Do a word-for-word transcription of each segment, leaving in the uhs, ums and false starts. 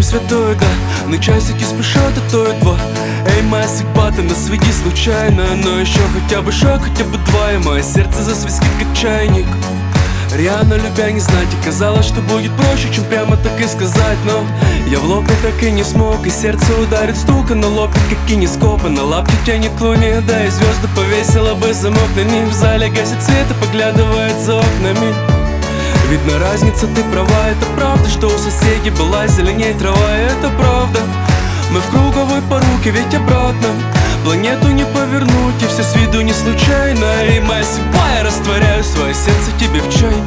святой, да, но часики спешат, а то и два. Эй, моя судьба, ты нас веди случайно, но еще хотя бы шаг, хотя бы два, и мое сердце засвистит, как чайник. Реально любя не знать, и казалось, что будет проще, чем прямо так и сказать. Но я в лоб я так и не смог, и сердце ударит стука на лоб, как кинескопы. На лапке тянет к луне, да и звезды повесила бы замок на них. В зале гасит свет и поглядывает за окнами. Видно разница, ты права, это правда, что у соседей была зеленей трава. И это правда, мы в круговой поруке, ведь обратно планету не повернуть, и все с виду не случайно. И моя судьба, я растворяю свое сердце тебе в чай.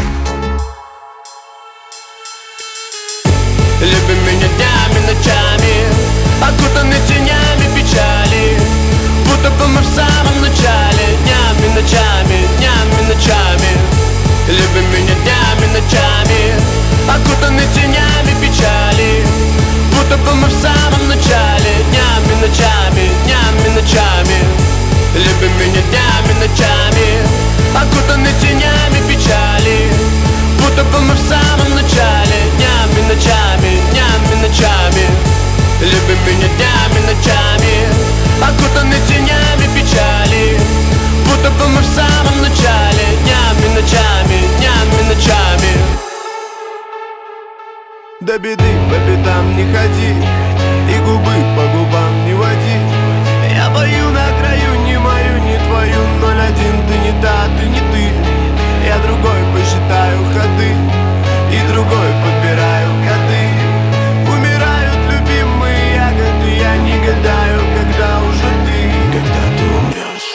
Любим меня днями, ночами, окутаны тенями печали, будто бы мы в самом начале. Днями, ночами, днями, ночами. Любим меня днями, ночами, окутаны тенями печали, будто бы мы в самом начале. Днями, ночами, днями, ночами. Любим меня днями, ночами, окутаны тенями печали, будто бы мы в самом начале. Днями, ночами, днями, ночами. Любим меня днями, ночами, окутаны тенями печали, будто бы мы в самом начале. Днями, ночами, днями, ночами. До беды по пятам не ходи, и губы по губам не води. Я бою на краю, не мою, не твою. Ноль один, ты не та, ты не ты. Я другой посчитаю ходы, и другой подбираю коды. Умирают любимые ягоды, я не гадаю, когда уже ты, когда ты умрешь.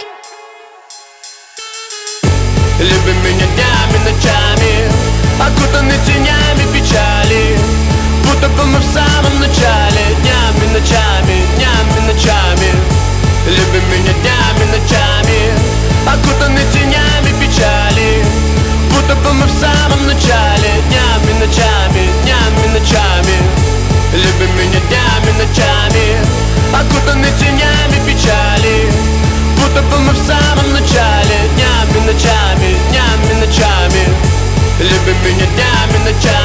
Любим меня днями, ночами, окутаны тенями печали, будто бы мы в самом начале. Днями, ночами, днями, ночами. Любим меня днями, ночами, окутаны тенями печали, будто бы мы в самом начале. Днями, ночами, днями, ночами. Любим меня днями, ночами, окутаны тенями печали, будто бы мы в самом начале. Днями, ночами, днями, ночами. Любим меня днями, ночами.